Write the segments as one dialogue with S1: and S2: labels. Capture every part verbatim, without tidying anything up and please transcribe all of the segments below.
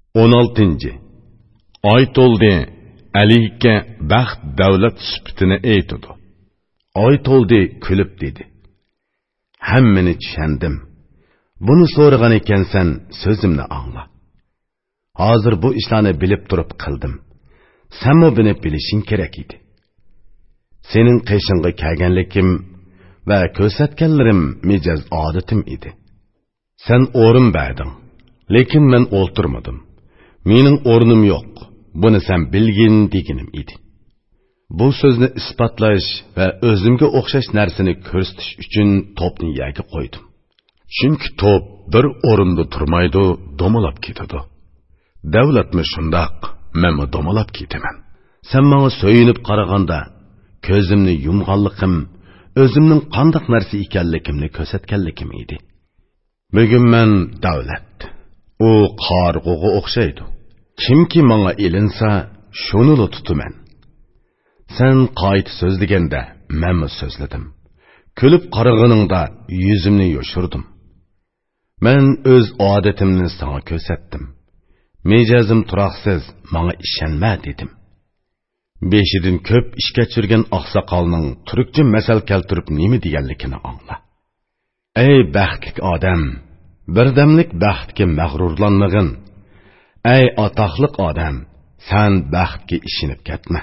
S1: o'n oltinchi. Oy to'ldi, Aliga baxt davlat sifatini aytdi. Oy to'ldi, kulib dedi. Hammani tushundim. Buni so'ragan ekansan, so'zimni angla. Hozir bu ishlarni bilib turib qildim. Senmi buni bilishing kerak edi. Sening qishingga kelganlikim va ko'rsatganlarim mijoz odatim edi. Sen o'rin berding, lekin men o'ltirmadim. Mening o'rnim yo'q. Buni sen bilgin deganim edi. Bu so'zni isbotlash va o'zimga o'xshash narsani ko'rsatish uchun to'pni yerga qo'ydim. Chunki to'p bir o'rinda turmaydi, domalab ketadi. Davlatmi shundoq, menmi domalab ketaman. Sen menga so'yinib qaraganda, ko'zimni yumganligim, o'zimning qanday narsa ekanligimni ko'rsatganligim edi. Bugun men davlat, u qarg'uga o'xshaydi. Kimki menga ilinsa, shuni tutaman. Sen qayt so'zlaganda, menmi so'zladim. Kulib qaraganingda yuzimni yoshirdim. Men o'z odatimni sana ko'rsatdim. Mejazim turaqsiz, menga ishonma dedim. Beshidan ko'p ish kechirgan oqsoqolning turkcha masal keltirib nima deganligini angla. Ey baxtli odam, birdamlik baxtga mag'rurlanmag'in. Ey atoqliq odam, sen baxtga ishinib ketma.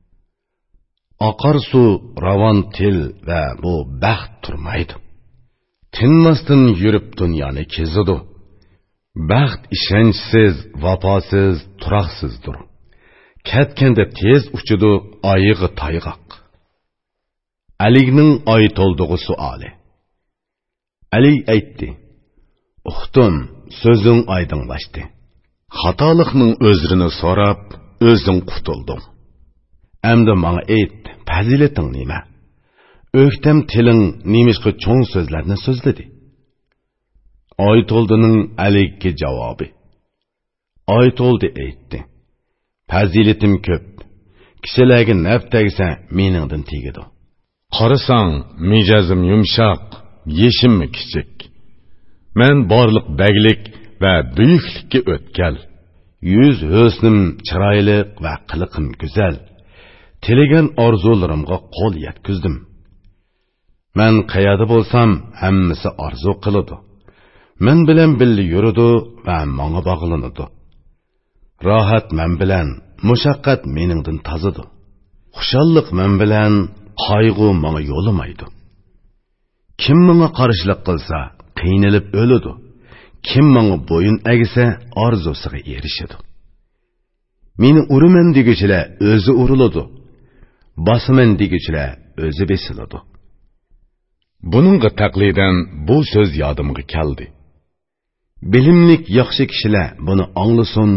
S1: Oqar suv, ravon til va bu baxt turmaydi. Tinmasdan yurib dunyoni kezidi. Baxt ishonchsiz, vafosiz, turaqsizdir. Ketganda tez uchidi, oyig'i tayg'oq. Aligning oy to'ldig'i suoli. Ali aytdi: "Uxtum, so'zing oydinlashdi. Xatolikning o'zrini so'rab, o'zing qutulding. Endi menga ayt, fazilating nima? O'ktam tiling nemishqa cho'ng so'zlarni so'zladi?" Oy to'ldining Aliga javobi. Oy to'ldi aytdi: "Fazilatim ko'p. Kishilarga naf tegsa, meningdan tegadi. Qarasang, mijozim yumshoq, yeshimmi kichik. Men borliq baglik va buyuklikka o'tkal. Yuz husnim chiroyli va qiliqim go'zal. Tilagan orzularimga qo'l yetkizdim. Men qayerda bo'lsam, hammasi orzu qiladi. Men bilan birga yuradi va menga bog'lanadi. Rohat men bilan, mushaqqat meningdan tozadi. Xushallik men bilan, qayg'u menga yo'lamaydi. Kim menga qarshilik qilsa, qiynalib o'ladi. Kim menga bo'yin egsa, orzusiga erishadi. Meni uraman degichilar o'zi uriladi. Basaman degichilar o'zi besiladi." Buningga taqlidan bu so'z yodimga keldi. Bilimlik yaxshi kishilar buni anglasin